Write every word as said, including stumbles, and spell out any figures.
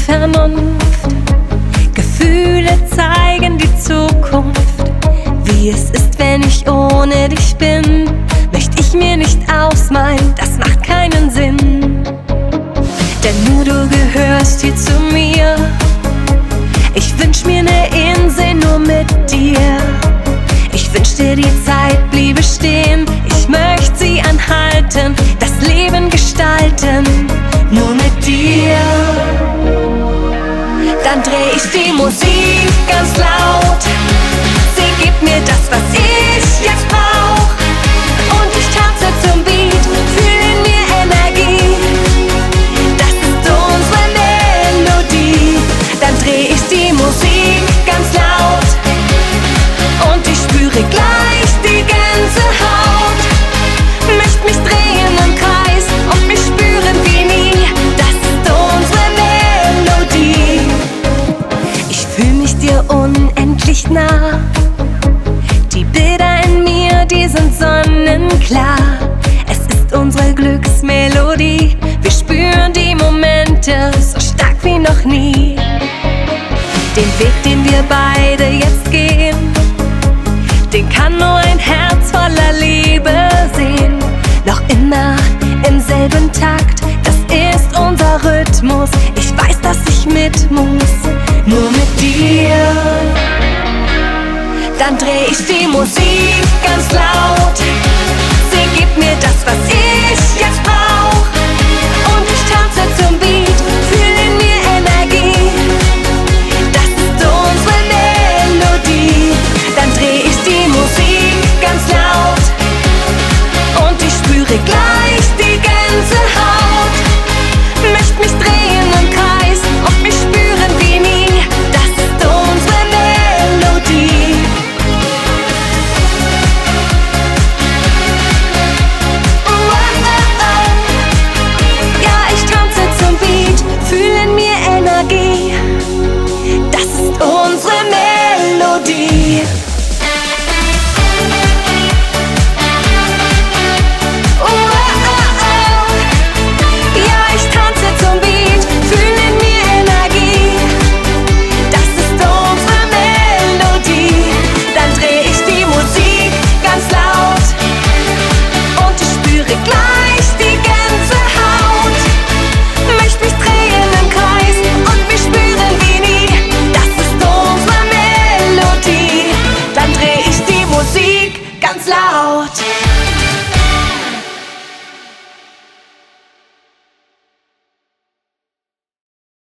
Vernunft. Gefühle zeigen die Zukunft. Wie es ist, wenn ich ohne dich bin, möchte ich mir nicht ausmalen, das macht keinen Sinn. Denn nur du gehörst hier zu mir. Ich wünsch mir ne Insel nur mit dir. Ich wünschte, die Zeit bliebe stehen. Ich möchte sie anhalten, das Leben gestalten, nur mit dir. Dann dreh ich die Musik ganz laut. Sie gibt mir das, was ich jetzt brauch. Und ich tanze zum Beat, fühl in mir Energie. Das ist unsere Melodie. Dann dreh ich die Musik ganz laut. Und ich spüre gleich die Gänsehaut. Möcht mich drehen im Kreis und mich spüren wie nie. Das ist unsere Melodie. Ich fühl mich dir unendlich nah. Die Bilder in mir, die sind sonnenklar. Es ist unsere Glücksmelodie. Wir spüren die Momente so stark wie noch nie. Den Weg, den wir beide jetzt gehen, den kann nur ein Herz voller Liebe sehen. Noch immer im selben Takt, das ist unser Rhythmus. Ich weiß, dass ich mit muss, nur mit dir. Dann dreh ich die Musik ganz laut. Sie gibt mir das, was ich jetzt brauch. Und ich tanze zum Beat, fühl in mir Energie. Das ist unsere Melodie. Dann dreh ich die Musik ganz laut. Und ich spüre gleich die Gänsehaut. Möcht mich drehen im Kreis und mich spüren wie nie. Das ist unsere Melodie. Ja, ich tanze zum Beat, fühl in mir Energie. Das ist unsere Melodie. Ja, ich tanze zum Beat, fühl in mir Energie. Das ist unsere Melodie. Dann dreh ich die Musik ganz laut. Und ich spüre gleich die Gänsehaut. Möcht mich drehen im Kreis und mich spüren wie nie. Das ist unsere Melodie. Dann dreh ich die Musik ganz laut.